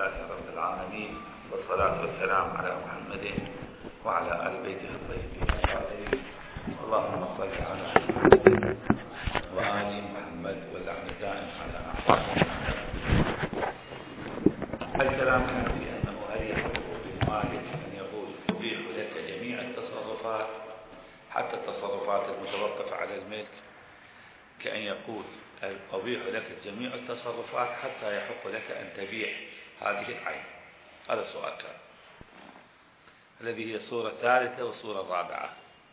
لله رب العالمين، والصلاة والسلام على محمد وعلى آل بيته الطيبين الطاهرين. اللهم صل على محمد وآل محمد واللعن الدائم على أعدائهم. الكلام كان في أنه هل يحق بالمالك أن يقول أبيح لك جميع التصرفات حتى التصرفات المتوقفة على الملك، كأن يقول أبيح لك جميع التصرفات حتى يحق لك أن تبيع هذه العين. هذا السؤال كان، الذي هي الصورة الثالثة والصورة الرابعة.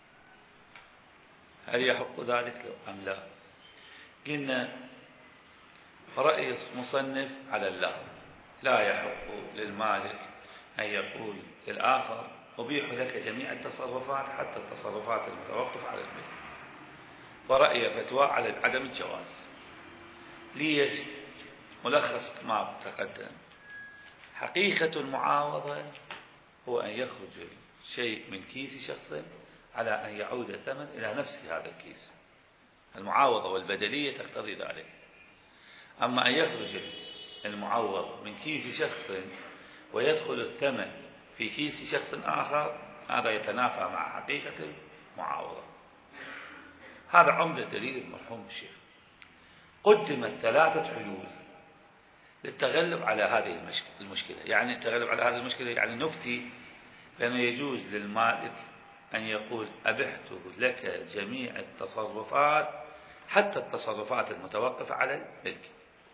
هل يحق ذلك أم لا؟ قلنا رأي مصنف على الله، لا يحق للمالك أن يقول للآخر أبيح لك جميع التصرفات حتى التصرفات المتوقف على الملك، ورأي فتوى على عدم الجواز. ليش؟ ملخص ما تقدم. حقيقة المعاوضة هو أن يخرج شيء من كيس شخص على أن يعود الثمن إلى نفس هذا الكيس. المعاوضة والبدلية تقتضي ذلك. أما أن يخرج المعوض من كيس شخص ويدخل الثمن في كيس شخص آخر، هذا يتنافى مع حقيقة المعاوضة. هذا عمدة دليل المرحوم الشيخ. قدمت 3 حلول للتغلب على هذه المشكلة. يعني التغلب على هذه المشكلة يعني نفتي بأنه يجوز للمالك أن يقول أبحت لك جميع التصرفات حتى التصرفات المتوقفة على الملك.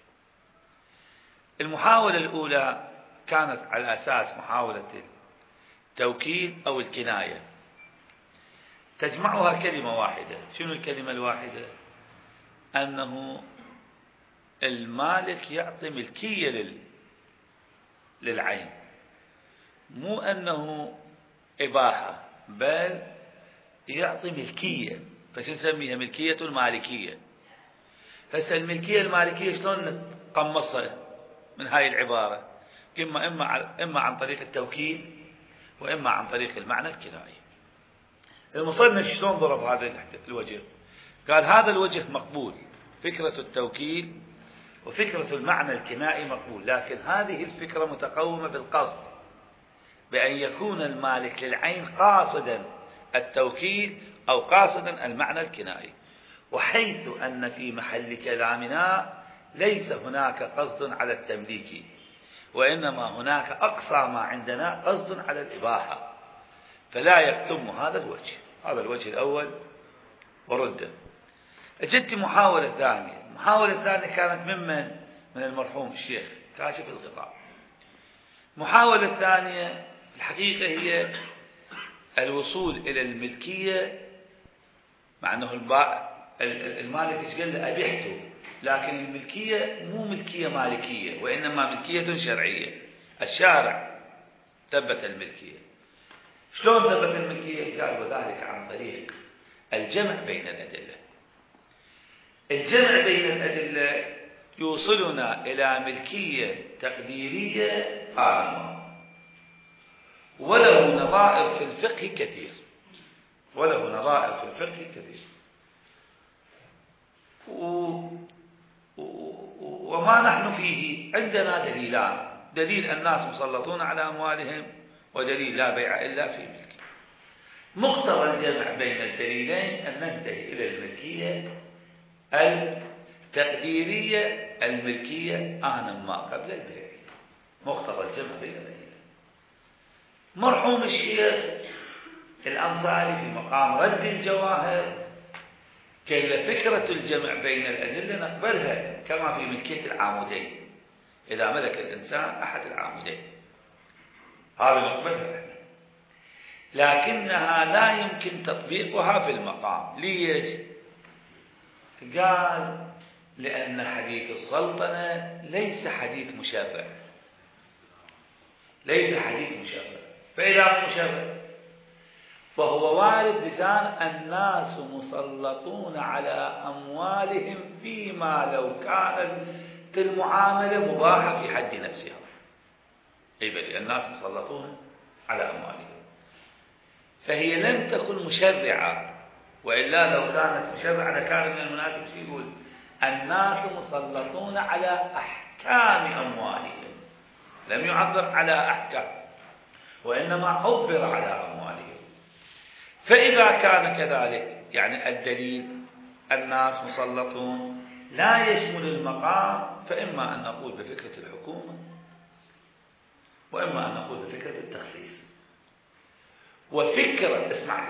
المحاولة الأولى كانت على أساس محاولة التوكيل أو الكناية، تجمعها كلمة واحدة. شنو الكلمة الواحدة؟ أنه المالك يعطي ملكية للعين، مو أنه إباحة، بل يعطي ملكية. فشو نسميها؟ ملكية المالكية. هسه الملكية المالكية شلون نقمصها من هاي العبارة؟ إما عن طريق التوكيل وإما عن طريق المعنى الكنائي. المصنف شلون ضرب هذا الوجه؟ قال هذا الوجه مقبول، فكرة التوكيل وفكرة المعنى الكنائي مقبول، لكن هذه الفكرة متقومة بالقصد، بأن يكون المالك للعين قاصدا التوكيل أو قاصدا المعنى الكنائي، وحيث أن في محل كلامنا ليس هناك قصد على التمليك، وإنما هناك أقصى ما عندنا قصد على الإباحة، فلا يكتم هذا الوجه. هذا الوجه الأول ورده. جت محاولة ثانية. المحاولة الثانية كانت من المرحوم الشيخ كاشف الغطاء. المحاولة الثانية الحقيقة هي الوصول إلى الملكية، مع أنه المالك قال له أبيحته، لكن الملكية مو ملكية مالكية، وإنما ملكية شرعية. الشارع ثبت الملكية. شلون ثبت الملكية؟ قال وذلك عن طريق الجمع بين الأدلة. الجمع بين الأدلة يوصلنا إلى ملكية تقديرية عامة، وله نظائر في الفقه كثير، وما نحن فيه عندنا دليلان: دليل الناس مسلطون على أموالهم، ودليل لا بيع إلا في ملك. مقتضى الجمع بين الدليلين أن ننتهي إلى الملكية التقديرية، الملكية آنا ما قبل البيع. مقتضى الجمع بين الدليلين. مرحوم الشيخ الأنصاري في مقام رد الجواهر كل فكرة الجمع بين الأدلة نقبلها كما في ملكية العامودين، إذا ملك الإنسان أحد العامودين هذا نقبلها، لكنها لا يمكن تطبيقها في المقام. ليش؟ قال لأن حديث السلطنة ليس حديث مشرع، فإذا مشرع فهو وارد لسان الناس مسلطون على أموالهم فيما لو كانت المعاملة مباحة في حد نفسها. أي بل الناس مسلطون على أموالهم، فهي لم تكن مشرعة، وإلا لو كانت مشرعة لكان من المناسب يقول الناس مسلطون على أحكام أموالهم، لم يعبر على أحكام، وإنما عبر على أموالهم. فإذا كان كذلك يعني الدليل الناس مسلطون لا يشمل المقام، فإما أن نقول بفكرة الحكومة، وإما أن نقول بفكرة التخصيص. وفكرة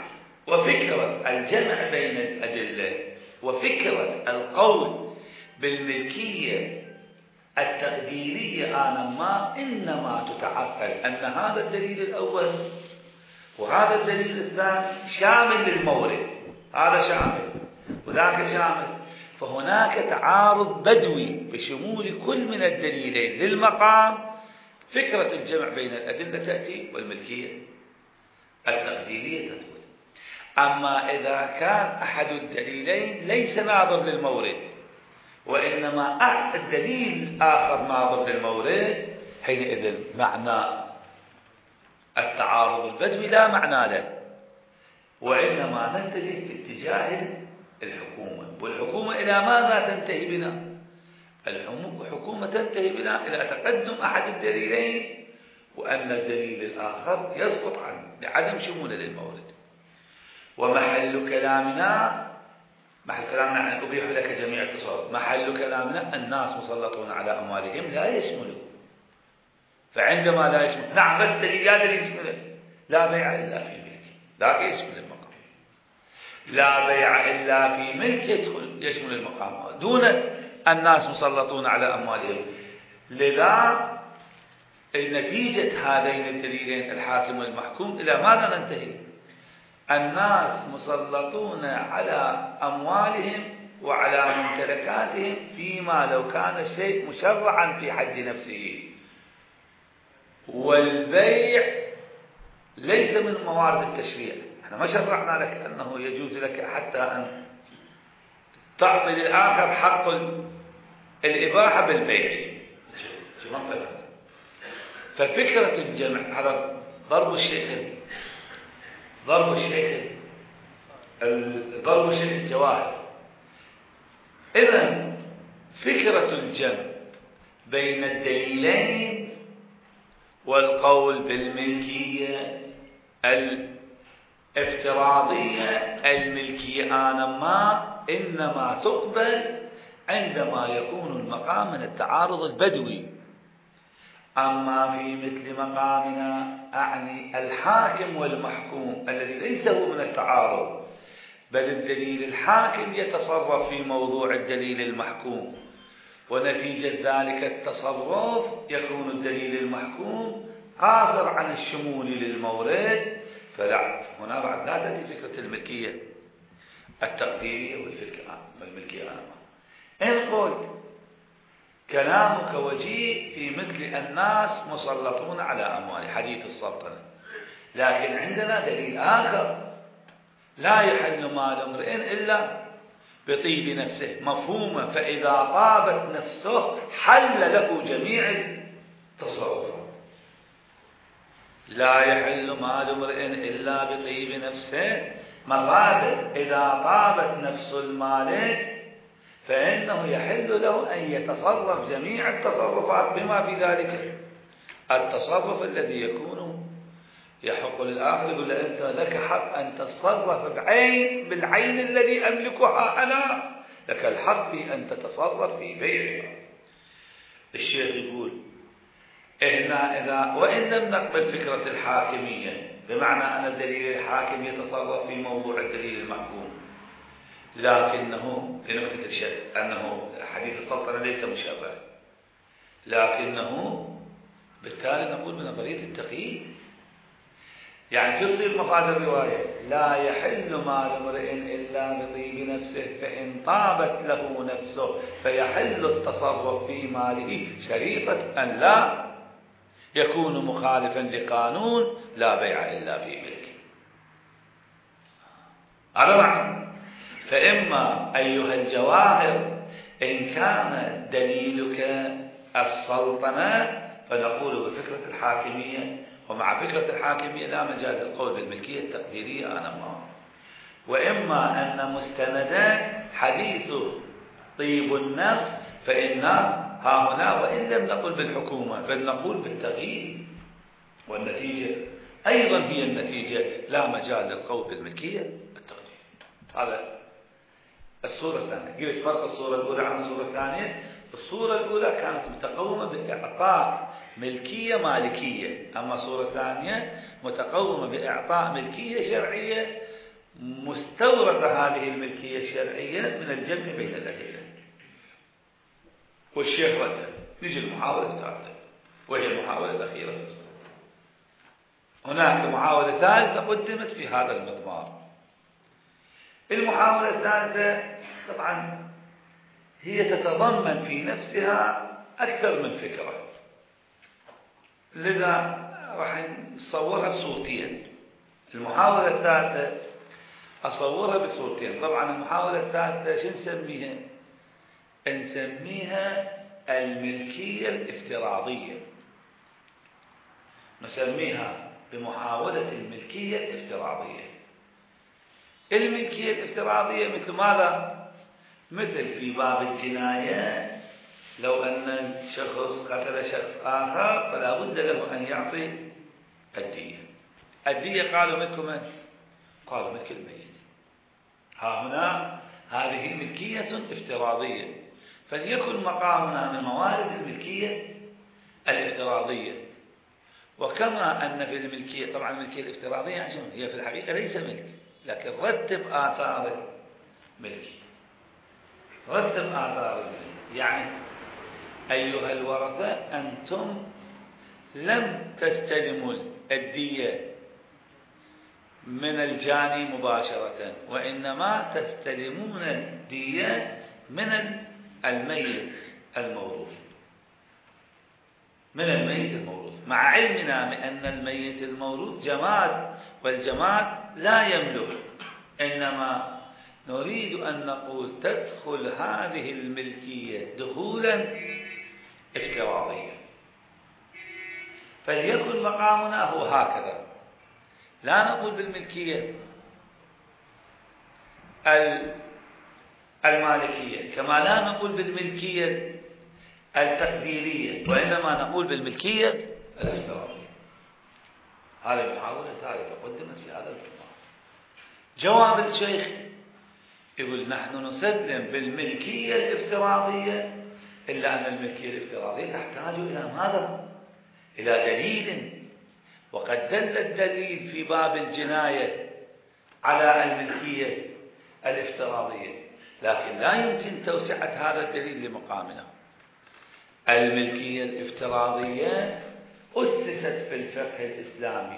الجمع بين الأدلة وفكرة القول بالملكية التقديرية إنما تتعقل أن هذا الدليل الأول وهذا الدليل الثاني شامل للمورد، هذا شامل وذاك شامل، فهناك تعارض بدوي بشمول كل من الدليلين للمقام. فكرة الجمع بين الأدلة تأتي والملكية التقديرية تثبت. أما إذا كان أحد الدليلين ليس ناظر للمورد وإنما الدليل آخر ناظر للمورد، حينئذ معنى التعارض البدوي لا معنى له، وإنما نتجه في اتجاه الحكومة. والحكومة إلى ماذا تنتهي بنا؟ الحكومة تنتهي بنا إلى تقدم أحد الدليلين وأن الدليل الآخر يسقط عنه لعدم شموله للمورد. ومحل كلامنا أن أبيح لك جميع التصرف، محل كلامنا الناس مسلطون على أموالهم لا يشمله. فعندما لا يشمل، نعم بس دليل يشمله، لا بيع إلا في ملك، ذاك يشمل المقام. لا بيع إلا في ملك يشمل المقام دون الناس مسلطون على أموالهم. لذا نتيجة هذين الدليلين الحاكم والمحكوم إلى ماذا ننتهي؟ الناس مسلطون على أموالهم وعلى ممتلكاتهم فيما لو كان الشيء مشرعا في حد نفسه، والبيع ليس من موارد التشريع. احنا ما شرعنا لك أنه يجوز لك حتى أن تعطي للآخر حق الإباحة بالبيع. ففكرة الجمع هذا ضرب الشيخ الجواهر. إذن فكرة الجمع بين الدليلين والقول بالملكية الافتراضية، الملكية إنما تقبل عندما يكون المقام من التعارض البدوي. أما في مثل مقامنا أعني الحاكم والمحكوم الذي ليس هو من التعارض، بل الدليل الحاكم يتصرف في موضوع الدليل المحكوم، ونتيجة ذلك التصرف يكون الدليل المحكوم قاصر عن الشمول للمورد. فلا، هنا بعد لا تأتي فكرة الملكية التقديرية والملكية العامة. إن قلت كلامك وجيه في مثل الناس مسلطون على أموال حديث السلطنة، لكن عندنا دليل آخر: لا يحل مال امرئ إلا بطيب نفسه، مفهومة. فإذا طابت نفسه حل له جميع التصرفات. لا يحل مال امرئ إلا بطيب نفسه، مراد إذا طابت نفس المالك فإنه يحل له أن يتصرف جميع التصرفات بما في ذلك التصرف الذي يكون يحق للآخر. يقول له أنت لك حق أن تتصرف بالعين الذي أملكها أنا، لك الحق في أن تتصرف في بيعها. الشيخ يقول إحنا وإن لم نقبل فكرة الحاكمية بمعنى أن الدليل الحاكم يتصرف في موضوع الدليل المحكوم، لكنه لنقطة الشيء أنه حديث السلطنة ليس مشابه، لكنه بالتالي نقول بنظرية التقييد. يعني شو تصير مفاد الرواية؟ لا يحل مال امرئ إلا بطيب نفسه، فإن طابت له نفسه فيحل التصرف في ماله، شريطة أن لا يكون مخالفا لقانون لا بيع إلا في ملك. هذا معنى. فإما أيها الجواهر إن كان دليلك السلطنة فنقول بفكرة الحاكمية، ومع فكرة الحاكمية لا مجال للقول بالملكية التقديرية وإما أن مستندات حديث طيب النفس، فإن ها هنا وإن لم نقل بالحكومة بل نقول بالتغيير، والنتيجة أيضا هي النتيجة، لا مجال للقول بالملكية التغيير. هذا الصورة الثانية. قلت فرق الصورة الأولى عن الصورة الثانية. الصورة الأولى كانت متقومة بإعطاء ملكية مالكية، أما الصورة الثانية متقومة بإعطاء ملكية شرعية مستوردة هذه الملكية الشرعية من الجمع بين الأدلة. والشيخ رد. نجي المحاولة الثالثة وهي المحاولة الأخيرة في الصورة. هناك محاولة ثالثة قدمت في هذا المضمار. المحاولة الثالثة طبعا هي تتضمن في نفسها أكثر من فكرة، لذا راح نصورها بصورتين. المحاولة الثالثة أصورها بصورتين. طبعا المحاولة الثالثة شو نسميها؟ نسميها الملكية الافتراضية، نسميها بمحاولة الملكية الافتراضية. الملكية الافتراضية مثل ماذا؟ مثل في باب الجناية، لو أن شخص قتل شخص آخر فلا بد له أن يعطي الدية. الدية قالوا ملك من؟ قالوا ملك الميت. ها هنا هذه ملكية افتراضية، فليكن مقامنا من موارد الملكية الافتراضية. وكما أن في الملكية، طبعا الملكية الافتراضية عشان هي في الحقيقة ليس ملك، لكن رتب آثار الملك، رتب آثار الملك. يعني أيها الورثة أنتم لم تستلموا الدية من الجاني مباشرة، وإنما تستلمون الدية من الميت الموروث، من الميت الموروث، مع علمنا بأن الميت الموروث جماد، والجماد لا يملك، إنما نريد أن نقول تدخل هذه الملكية دخولا افتراضيا. فليكن مقامنا هو هكذا، لا نقول بالملكية المالكية كما لا نقول بالملكية التقديرية، وإنما نقول بالملكية الافتراضية. هذه المحاولة الثالثة قدمت في هذا الموضوع. جواب الشيخ يقول نحن نسلم بالملكية الافتراضية، إلا أن الملكية الافتراضية تحتاج إلى ماذا؟ إلى دليل، وقد دل الدليل في باب الجناية على الملكية الافتراضية، لكن لا يمكن توسعة هذا الدليل لمقامنا. الملكية الافتراضية أسست في الفقه الإسلامي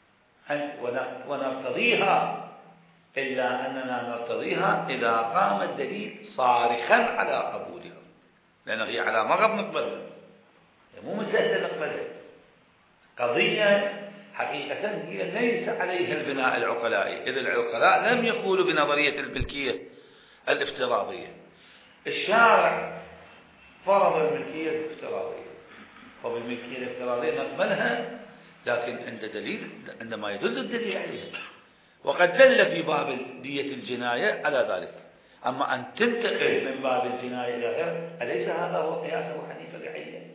ونرتضيها، إلا أننا نرتضيها إذا قام الدليل صارخا على قبولها، لأنه هي على مغب نقبلها، مو مسهلة نقبلها. قضية حقيقة هي ليس عليها البناء العقلائي، إذ العقلاء لم يقولوا بنظرية الملكية الافتراضية. الشارع فرض الملكية الافتراضية، وبالملكية الافتراضية نقبلها، لكن عند دليل، عندما يدل الدليل عليها، وقد دل في باب دية الجناية على ذلك. أما أن تنتقل من باب الجناية إلى غيره، أليس هذا هو قياس أبو حنيفة بعينه؟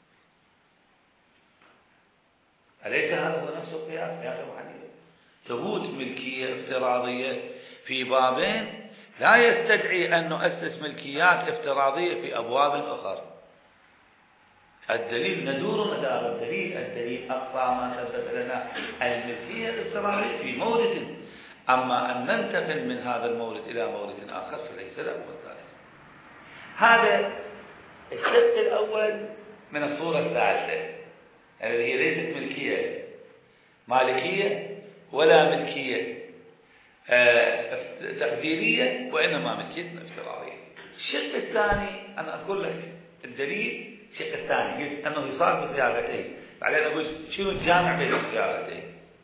أليس هذا هو نفس القياس قياس أبو حنيفة؟ ثبوت ملكية افتراضية في بابين لا يستدعي أن نؤسس ملكيات افتراضية في أبواب أخرى. الدليل ندور مدار الدليل أقصى ما ثبت لنا الملكية الافتراضية في مورد، أما أن ننتقل من هذا المورد إلى مورد آخر فليس له ذلك. هذا الشق الأول من الصورة الثالثة، التي هي ليست ملكية مالكية ولا ملكية تقديرية، وإنما ملكية افتراضية. الشق الثاني أنا أقول لك الدليل. الشق الثاني قلت أنه يصاب بصياغتين، بعدين أقول شنو الجامع بين الصياغتين.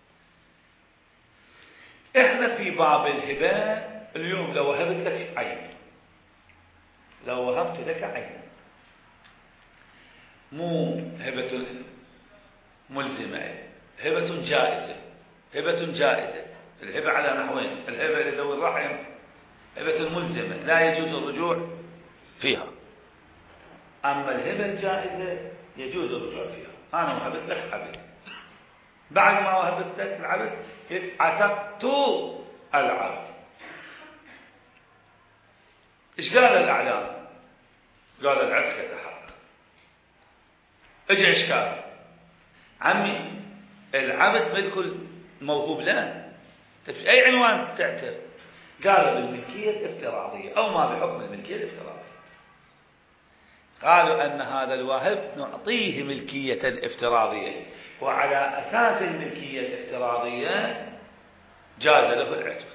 إحنا في باب الهبة اليوم لو وهبت لك عين، لو وهبت لك عين مو هبة ملزمة، هبة جائزة. هبة جائزة، الهبة على نحوين: الهبة لذوي الرحم هبة ملزمة لا يجوز الرجوع فيها، أما الهبة الجائزة يجوز الرجوع فيها. أنا وهبت لك عبد، بعد ما وهبت لك العبد عتقت العبد. إيش قال الأعلام؟ قال العتق يتحقق. اجى إشكال، عمي العبد ملك الموهوب له، أي عنوان تعتر؟ قالوا بالملكية الافتراضية أو ما بحكم الملكية الافتراضية. قالوا أن هذا الواهب نعطيه ملكية افتراضية، وعلى أساس الملكية الافتراضية جاز له العتق.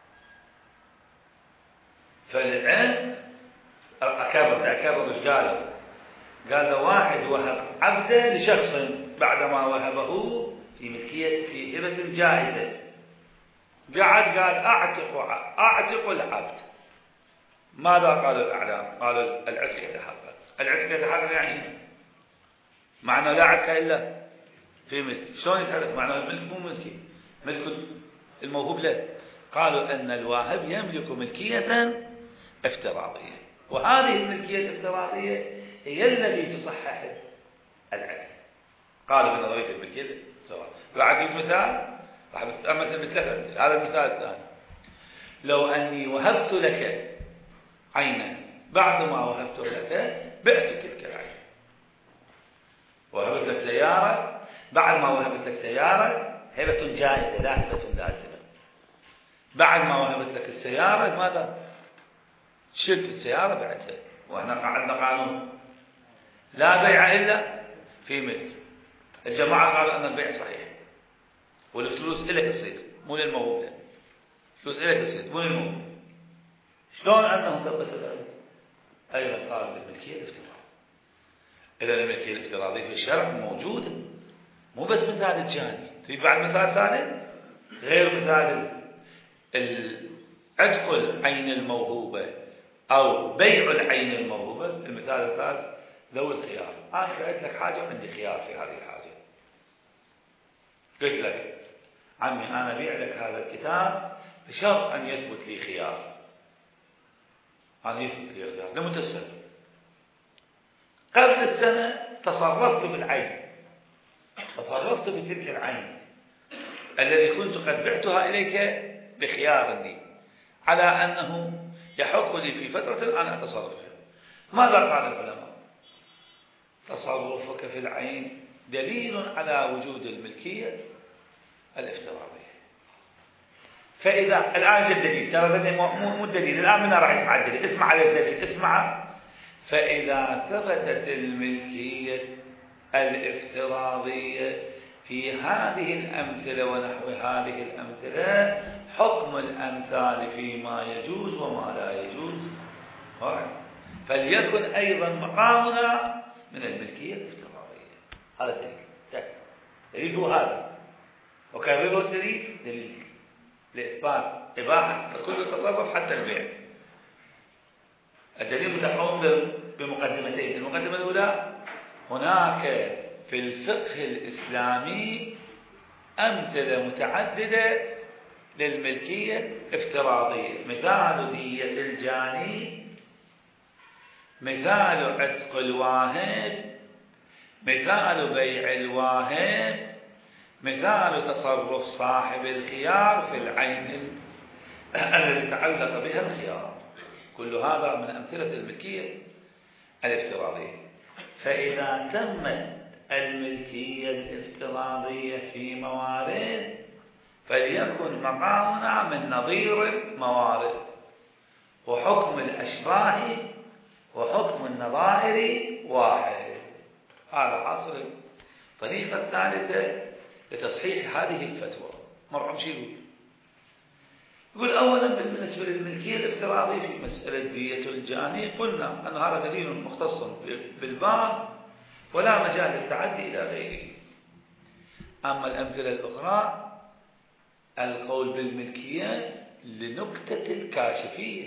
فالعتق أكرر إيش قالوا؟ قال واحد وهب عبده لشخص بعدما وهبه في ملكية في هبة جائزة، قال أعتق العبد. ماذا قالوا الأعلام؟ قالوا العتق يتحقق. العتق يتحقق يعني شنو؟ معنى لا عتق إلا في ملك. شلون يتحقق؟ معنى الملك مو ملكي، ملك الموهوب له. قالوا أن الواهب يملك ملكية افتراضية، وهذه الملكية الافتراضية هي التي تصحح العتق. قالوا بأن رأيت الملكية سواء. بعطيك مثال، راح أمثل مثل هذا المثال الثاني. لو أني وهبت لك عينا، بعد ما وهبت لك بعت تلك العين. وهبت لك سيارة، بعد ما وهبت لك سيارة هبة جائزة لا هبة لازمة. بعد ما وهبت لك السيارة ماذا؟ شلت السيارة بعتها. وإحنا عندنا قانون لا بيع إلا في ملك. الجماعة قالوا أن البيع صحيح، والفلوس إلك تصير مو للموهوب له، الفلوس إلك تصير مو للموهوب. شلون أنهم ثبتوا ذلك؟ أيضا قالوا بالملكية الافتراضية. إذا الملكية الافتراضية في الشرع موجودة، مو بس مثال الجاني. تريد بعد مثال ثالث غير مثال عتق العين الموهوبة أو بيع العين الموهوبة؟ المثال الثالث ذوي الخيار. أنا بعت لك حاجة وعندي خيار في هذه الحاجة، قلت لك عمي أنا أبيع لك هذا الكتاب بشرط أن يثبت لي خيار. أنا يثبت لي خيار لمدة سنة. قبل السنة تصرفت بالعين، تصرفت بتلك العين الذي كنت قد بعتها إليك بخيار لي، على أنه يحق لي في فترة أن أتصرف فيها. ماذا قال العلماء؟ تصرفك في العين دليل على وجود الملكية الافتراضية. فإذا الآن جاء الدليل، ترى مو الدليل الآن، من راح يسمع الدليل؟ اسمع على الدليل، اسمع. فإذا ثبتت الملكية الافتراضية في هذه الأمثلة ونحو هذه الأمثلة، حكم الأمثال فيما يجوز وما لا يجوز واحد. فليكن أيضا مقامنا من الملكية الافتراضية. هذا الدليل، دليل هو هذا، وكرره الدليل دليل لإثبات إباحة كل تصرف حتى البيع. الدليل متقوم بمقدمتين. المقدمة الأولى، هناك في الفقه الإسلامي أمثلة متعددة للملكية افتراضية. مثال دية الجاني، مثال عتق الواهب، مثال بيع الواهب، مثال تصرف صاحب الخيار في العين الذي تعلق بها الخيار. كل هذا من أمثلة الملكية الافتراضية. فإذا تمت الملكية الافتراضية في موارد، فليكن مقامنا من نظير الموارد، وحكم الأشباه وحكم النظائر واحد. هذا حاصل. الطريقة الثالثة لتصحيح هذه الفتوى، مرحبا شيء يقول أولا بالنسبة للملكية الافتراضية في مسألة دية الجاني، قلنا أن هذا دليل مختص بالباب ولا مجال للتعدي إلى غيره. أما الأمثلة الأخرى القول بالملكية لنكتة الكاشفية.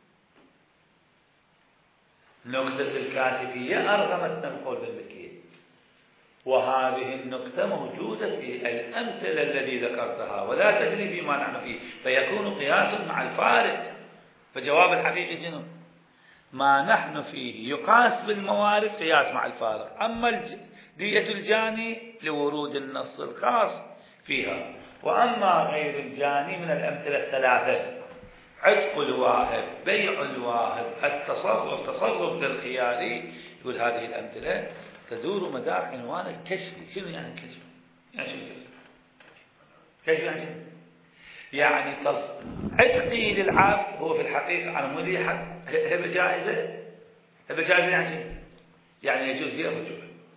نكتة الكاشفية أرغمتنا القول بالملكية، وهذه النقطة موجودة في الأمثلة الذي ذكرتها ولا تجري فيما نحن فيه، فيكون قياس مع الفارق. فجواب الحقيقي شنو؟ ما نحن فيه يقاس بالموارد قياس مع الفارق، أما دية الجاني لورود النص الخاص فيها، وأما غير الجاني من الأمثلة الثلاثة: عتق الواهب، بيع الواهب، تصرف للخياري. يقول هذه الأمثلة تدور مدار عنوان الكشف. شنو يعني الكشف؟ يعني شنو الكشف؟ كشف يعني شنو؟ يعني عتقي للعبد هو في الحقيقة على مودي هبة جائزة. هبة جائزة يعني شنو؟ يعني يجوز فيها الرجوع.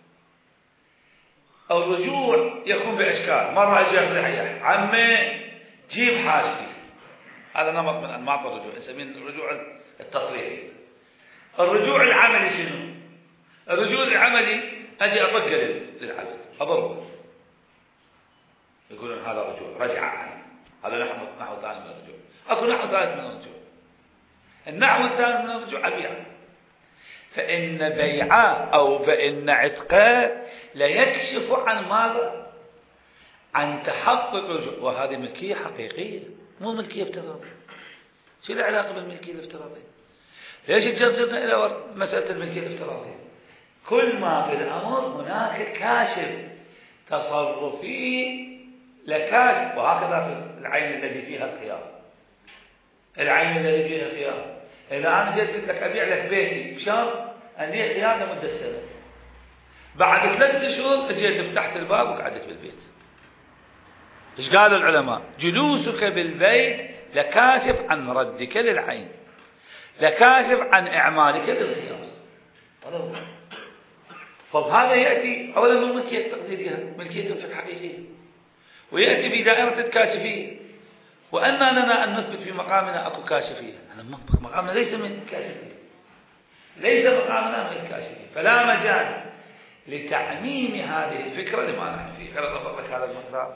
الرجوع يكون بأشكال. مرة يجي يصيح عمي جيب حاجتي، هذا نمط من أنماط الرجوع، نسميه الرجوع التصريحي. الرجوع العملي شنو؟ الرجوع العملي أجي أطق للعبد أضربه، يقولون هذا رجوع، رجع عنه. هذا نحو ثاني من الرجوع. أكو نحو ثالث من الرجوع. النحو الثالث من الرجوع أبيع. فإن بيعه أو فإن عتقه لا يكشف عن ماذا؟ عن تحقق الرجوع. وهذه ملكية حقيقية، مو ملكية افتراضية. شو العلاقة بالملكية الافتراضية؟ ليش تجرنا إلى مسألة الملكية الافتراضية؟ كل ما في الأمر هناك كاشف تصرفي لكاشف. وهكذا في العين الذي فيها الخيار. العين الذي فيها خيار، إذا أنا جيت قلت لك أبيع لك بيتي بشرط أن لي خيار لمدة سنة، بعد 3 أشهر جيت فتحت الباب وقعدت بالبيت. إيش قالوا العلماء؟ جلوسك بالبيت لكاشف عن ردك للعين، لكاشف عن إعمالك للخيار. فهذا يأتي أولا من ملكية التقديرية، ملكية في الحقيقية، ويأتي بدائرة الكاشفية. وأننا لنا أن نثبت في مقامنا أكو كاشفية. مقامنا ليس من كاشفية، ليس مقامنا من الكاشفية، فلا مجال لتعميم هذه الفكرة لما نحن فيه. خلق الله لك هذا المقدار.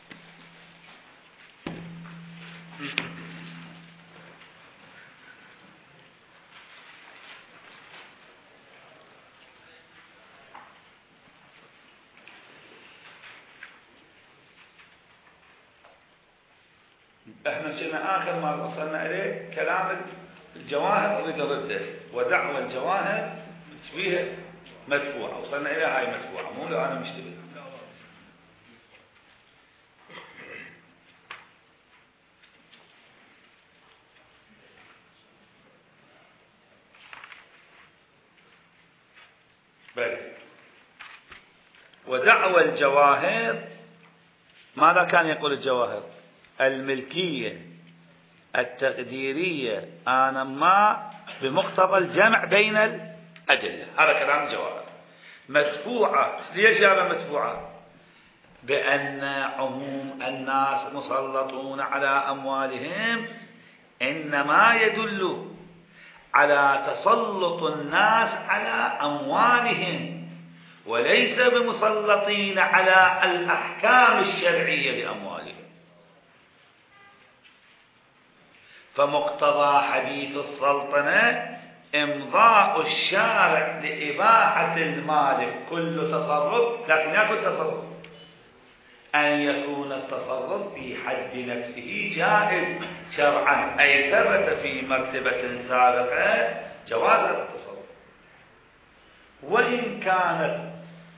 احنا كنا آخر ما وصلنا إليه كلام الجواهر أريد أرده، ودعوى الجواهر فيها مدفوعة. وصلنا إلى هاي مدفوعة، مو لو أنا مشتبه. بل ودعوى الجواهر، ماذا كان يقول الجواهر؟ الملكية التقديرية آنما بمقتضى الجمع بين الأدلة. هذا كلام الجواهر. مدفوعة. ليش هذا مدفوعة؟ بأن عموم الناس مسلطون على أموالهم إنما يدل على تسلط الناس على أموالهم، وليس بمسلطين على الأحكام الشرعية لأموالهم. فمقتضى حديث السلطنة إمضاء الشارع لإباحة المالك كل تصرف، لكن لا كل تصرف، أن يكون التصرف في حد نفسه جائز شرعا، أي ثبت في مرتبة سابقة جواز التصرف. وإن كانت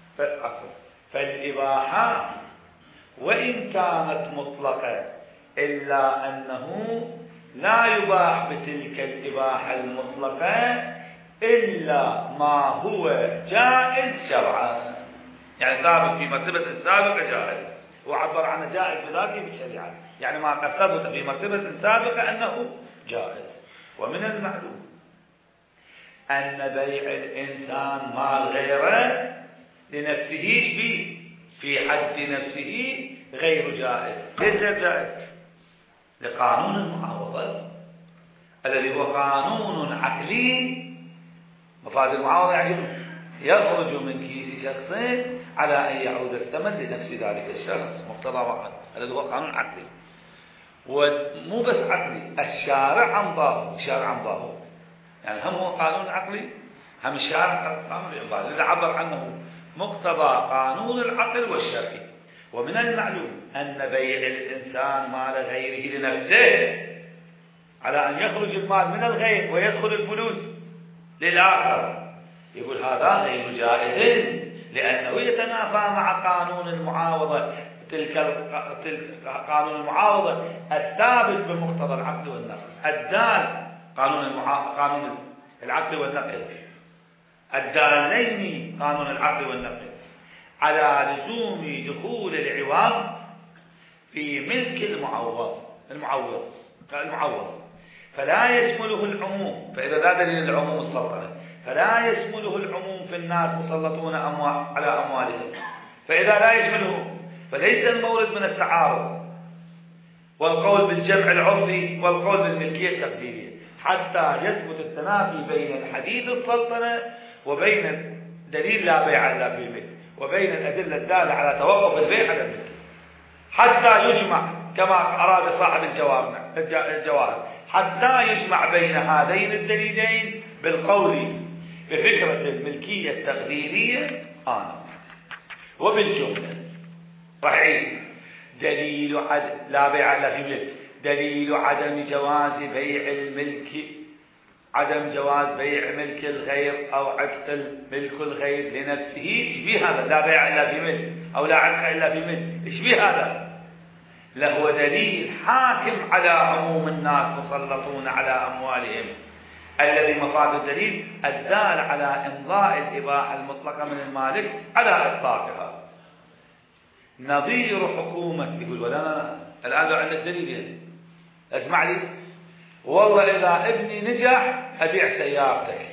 فالإباحة وإن كانت مطلقة إلا أنه لا يباح بتلك الإباحة المطلقة إلا ما هو جائز شرعا. يعني ثابت في مرتبة سابقة جائز، وعبر عنه جائز بذاته بالشريعة، يعني ما قد ثبت في مرتبة سابقة أنه جائز. ومن المعلوم أن بيع الإنسان مال غيره لنفسه في حد نفسه غير جائز. ليس جائز؟ لقانون المعاوضة الذي هو قانون عقلي. مفاد المعاوضة يعجبه، يخرج من كيس شخص على أن يعود الثمن لنفس ذلك الشخص، مقتضى واحد الذي هو قانون عقلي. ومو بس عقلي، الشارع أمضاه، الشارع أمضاه، يعني هم هو قانون عقلي، هم الشارع قانون أمضاه، الذي عبر عنه مقتضى قانون العقل والشرعي. ومن المعلوم أن بيع الإنسان مال غيره لنفسه على أن يخرج المال من الغير ويدخل الفلوس للآخر، يقول هذا غير جائز لأنه يتنافى مع قانون المعاوضة، تلك قانون المعاوضة الثابت بمقتضى العقل والنقل، الدال قانون العقل والنقل، الدالين قانون العقل والنقل على لزوم دخول العوض في ملك المعوض فلا يشمله العموم. فإذا لا دليل العموم السلطنة فلا يشمله العموم في الناس مسلطون على أموالهم، فإذا لا يشمله فليس المورد من التعارض والقول بالجمع العرفي والقول بالملكية التقديرية حتى يثبت التنافي بين الحديث السلطنة وبين دليل لا بيع إلا في الملك وبين الأدلة الدالة على توقف البيع على الملك، حتى يجمع كما أراد صاحب الجواهر حتى يجمع بين هذين الدليلين بالقول بفكرة الملكية التقديرية وبالجملة رحيل دليل لا بيع إلا في ملك، دليل عدم جواز بيع الملك، عدم جواز بيع ملك الغير أو عتق ملك الغير لنفسه، إشبيه هذا لا بيع إلا في ملك أو لا عتق إلا في ملك، إشبيه هذا له دليل حاكم على عموم الناس مسلطون على أموالهم، الذي مفاد الدليل الدال على إمضاء الإباحة المطلقة من المالك على إطلاقها، نظير حكومة. يقول ولا الآن لو عندك دليل اسمع لي، والله إذا ابني نجح أبيع سيارتك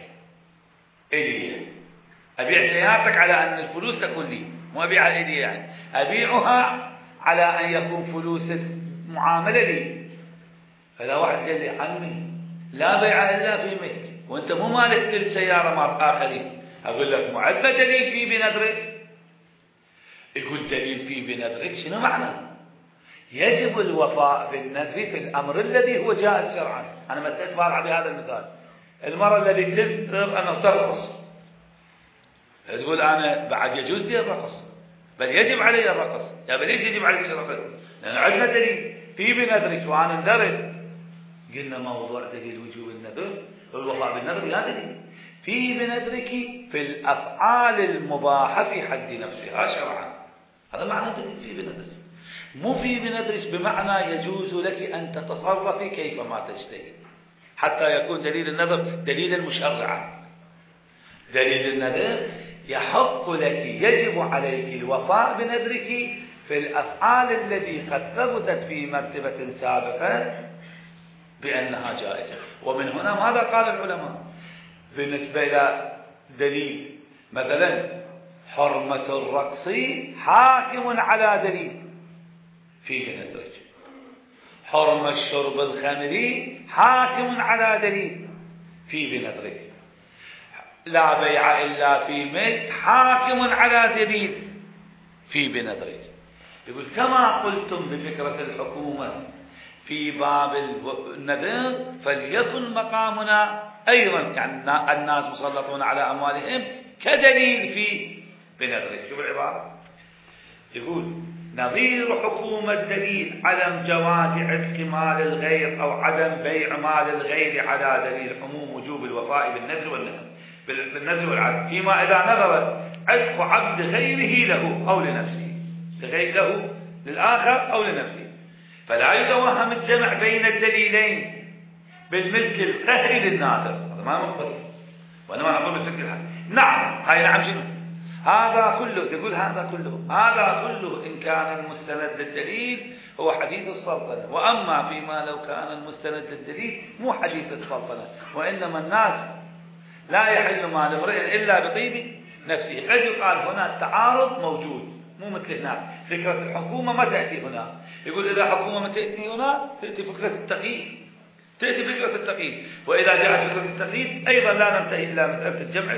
إلي، أبيع سيارتك على أن الفلوس تكون لي، مو أبيعها إلي يعني أبيعها على أن يكون فلوس معاملة لي. فلا واحد قال لي عمي لا بيع إلا في ملك وأنت مو مالك للسيارة مع آخرين، أقول لك معبى دليل فيه بنظرك. يقول دليل فيه بنظرك شنو معنى؟ يجب الوفاء بالنذر في الأمر الذي هو جائز شرعا. أنا مثلت بارعة بهذا المثال، المرأة الذي تنذر أنه ترقص تقول أنا بعد يجوز لي الرقص بل يجب علي الرقص، يا بل ليش يجب عليك الرقص؟ لأن عندنا دليل في بنذرك وأنا انذرت، قلنا موضوع دليل وجوب النذر والوفاء بالنذر لا دليل في بنذرك في الأفعال المباحة في حد نفسها شرعا، هذا معنى دليل في بنذرك، مو في بنذرك بمعنى يجوز لك أن تتصرفي كيفما تشتهي، حتى يكون دليل النذر دليلا مشرعا. دليل النذر يحق لك يجب عليك الوفاء بنذرك في الأفعال التي قد ثبتت في مرتبة سابقة بأنها جائزة. ومن هنا ماذا قال العلماء بالنسبة إلى دليل مثلا حرمة الرقص حاكم على دليل في بنذرك، حرمة شرب الخمر حاكم على دليل في بنذرك، لا بيع إلا في ملك حاكم على دليل في بنذرك. يقول كما قلتم بفكرة الحكومة في باب النذر فليكن مقامنا أيضا، يعني الناس مسلطون على أموالهم كدليل في بنذرك. شوف العبارة، يقول نظير حكومة دليل عدم جواز عتق مال الغير أو عدم بيع مال الغير على دليل عموم وجوب الوفاء بالنذر والعدل، فيما إذا نذر عتق عبد غيره له أو لنفسه، له للآخر أو لنفسه، فلا يتوهم الجمع بين الدليلين بالملك القهري للناذر، هذا ما مقبل، وأنا ما أقول بالملك القهري. نعم هاي نعم شنو هذا كله، يقول هذا كله إن كان المستند للدليل هو حديث السلطنة، وأما فيما لو كان المستند للدليل مو حديث السلطنة، وإنما الناس لا يحل مال امرئ إلا بطيب نفسه. قد يقال هنا التعارض موجود مو مثل هناك، فكرة الحكومة ما تأتي هنا، يقول إذا حكومة ما تأتي هنا تأتي فكرة التقييد، تأتي فكرة التقييد، وإذا جاءت فكرة التقييد أيضا لا ننتهي إلى مسألة الجمع.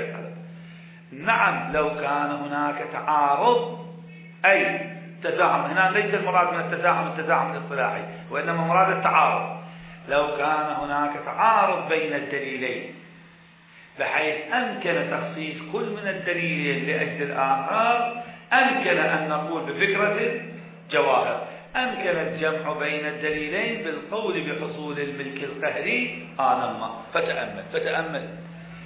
نعم لو كان هناك تعارض أي تزاحم، هنا ليس المراد من التزاحم الاصطلاحي، وإنما مراد التعارض، لو كان هناك تعارض بين الدليلين بحيث أمكن تخصيص كل من الدليلين لأجل الآخر، أمكن أن نقول بفكرة جواهر أمكن الجمع بين الدليلين بالقول بحصول الملك القهري فتأمل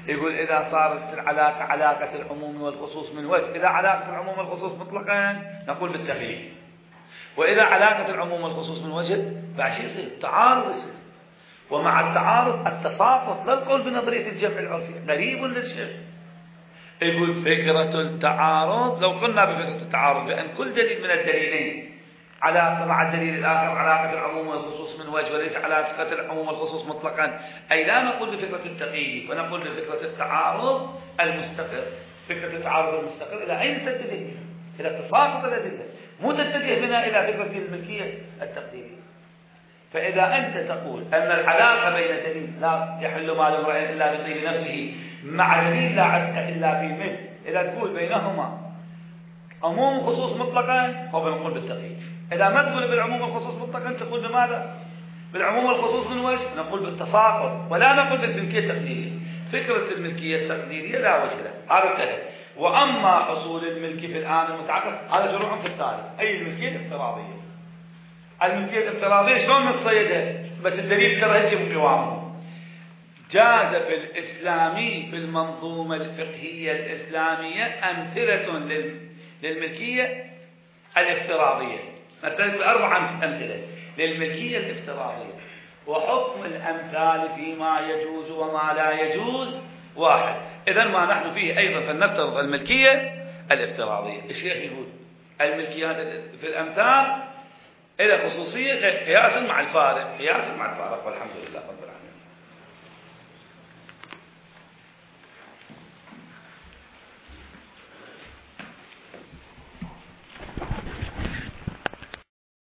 يقول إذا صارت العلاقة علاقة العموم والخصوص من وجه، إذا علاقة العموم والخصوص مطلقا نقول بالتقييد، وإذا علاقة العموم والخصوص من وجه فعش يصير تعارض يصير، ومع التعارض التساقط، لا القول بنظرية الجمع العرفي غريب للشيخ. يقول فكرة التعارض، لو قلنا بفكرة التعارض بأن كل دليل من الدليلين علاقة مع الدليل الآخر علاقة العموم والخصوص من وجه وليس علاقة العموم والخصوص مطلقا، أي لا نقول بفكرة التقييد ونقول بفكرة التعارض المستقر. فكرة التعارض المستقر إلى أين تتجه؟ إلى تساقط الأدلة، مو تتجه بنا إلى فكرة الملكية التقديرية. فإذا أنت تقول أن العلاقة بين دليل لا يحل مال امرئ إلا بطيب نفسه مع دليل لا عتق إلا في مثل، إذا تقول بينهما عموم وخصوص مطلقا هو بنقول بالتقييد. إذا ما تقول بالعموم والخصوص مطلقا تقول بماذا؟ بالعموم والخصوص من وجه، نقول بالتساقط ولا نقول بالملكية التقديرية. فكرة الملكية التقديرية لا وجه لها، هذا انتهى. وأما حصول الملك في الآن المتعاقب هذا شروع في التاريخ، أي الملكية الافتراضية. الملكية الافتراضية شلون نتصيدها؟ بس الدليل ترى هيك بقوامه. جاز في الإسلامي في المنظومة الفقهية الإسلامية أمثلة للملكية الافتراضية، مثلا 4 أمثلة للملكية الافتراضية، وحكم الأمثال فيما يجوز وما لا يجوز واحد. إذا ما نحن فيه أيضا فلنفترض الملكية الافتراضية. الشيخ يقول الملكيات في الأمثال إلى خصوصية قياسا مع الفارق، قياسا مع الفارق، والحمد لله رب العالمين.